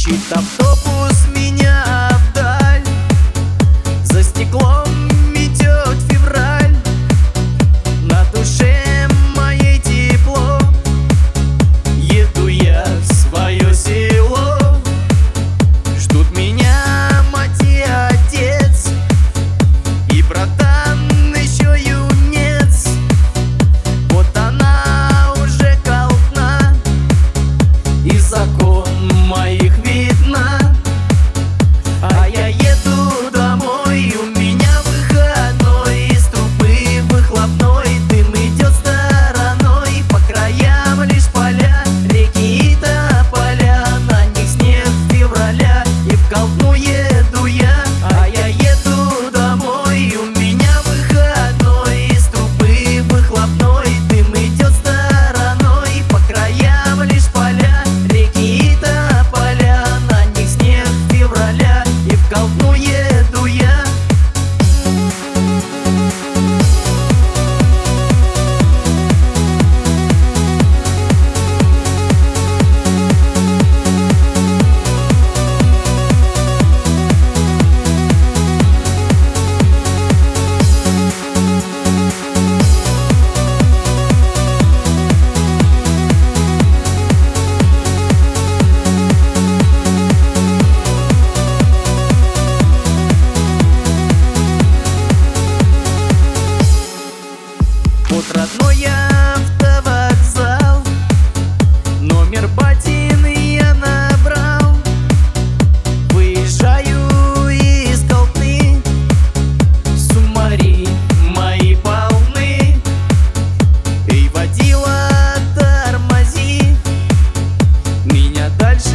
Мчит автобус меня вдаль, за стеклом метет февраль, на душе моей тепло. Еду я в свое село, ждут меня мать и отец, и братан еще юнец. Вот она уже колтна, и закон моих видно. А я еду домой, у меня выходной, из трубы выхлопной дым идет стороной. По краям лишь поля, реки и тополя, на них снег февраля, и в Колтну еду я. А я еду домой, у меня выходной, из трубы выхлопной дым идет стороной. По краям лишь поля, реки и тополя, на них снег февраля, и в Колтну еду я. Вот родной автовокзал, номер батин я набрал. Выезжаю из Колтны, сумари мои полны. Эй, водила, тормози, меня дальше